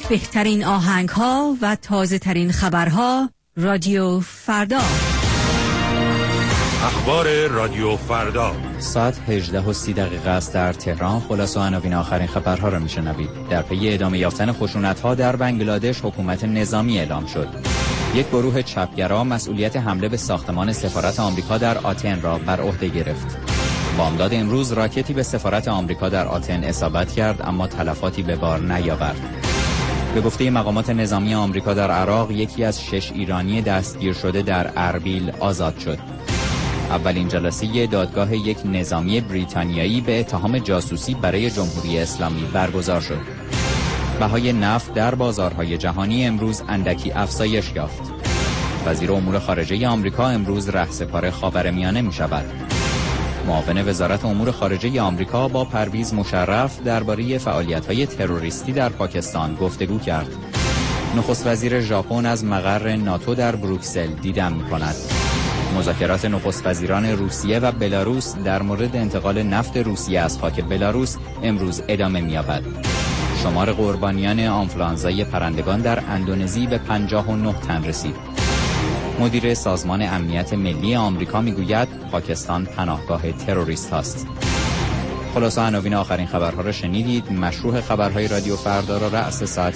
بهترین آهنگ‌ها و تازه‌ترین خبرها. رادیو فردا. اخبار رادیو فردا ساعت 18:30 است در تهران. خلاصه عناوین آخرین خبرها را میشنوید. در پی ادامه یافتن خشونت‌ها در بنگلادش حکومت نظامی اعلام شد. یک گروه چپگرا مسئولیت حمله به ساختمان سفارت آمریکا در آتن را بر عهده گرفت. بامداد امروز راکتی به سفارت آمریکا در آتن اصابت کرد اما تلفاتی به بار نیاورد. به گفته مقامات نظامی آمریکا در عراق یکی از 6 ایرانی دستگیر شده در اربیل آزاد شد. اولین جلسه دادگاه یک نظامی بریتانیایی به اتهام جاسوسی برای جمهوری اسلامی برگزار شد. بهای نفت در بازارهای جهانی امروز اندکی افزایش یافت. وزیر امور خارجه آمریکا امروز رهسپار خاورمیانه می شود. معاون وزارت امور خارجه آمریکا با پرویز مشرف درباره فعالیت‌های تروریستی در پاکستان گفتگو کرد. نخست وزیر ژاپن از مقر ناتو در بروکسل دیدن می‌کند. مذاکرات نخست وزیران روسیه و بلاروس در مورد انتقال نفت روسیه از خاک بلاروس امروز ادامه می‌یابد. شمار قربانیان آنفلانزای پرندگان در اندونزی به 59 تن رسید. مدیر سازمان امنیت ملی آمریکا میگوید پاکستان پناهگاه تروریست است. خلاصه عناوین آخرین خبرها را شنیدید. مشروع خبرهای رادیو فردا را رأس ساعت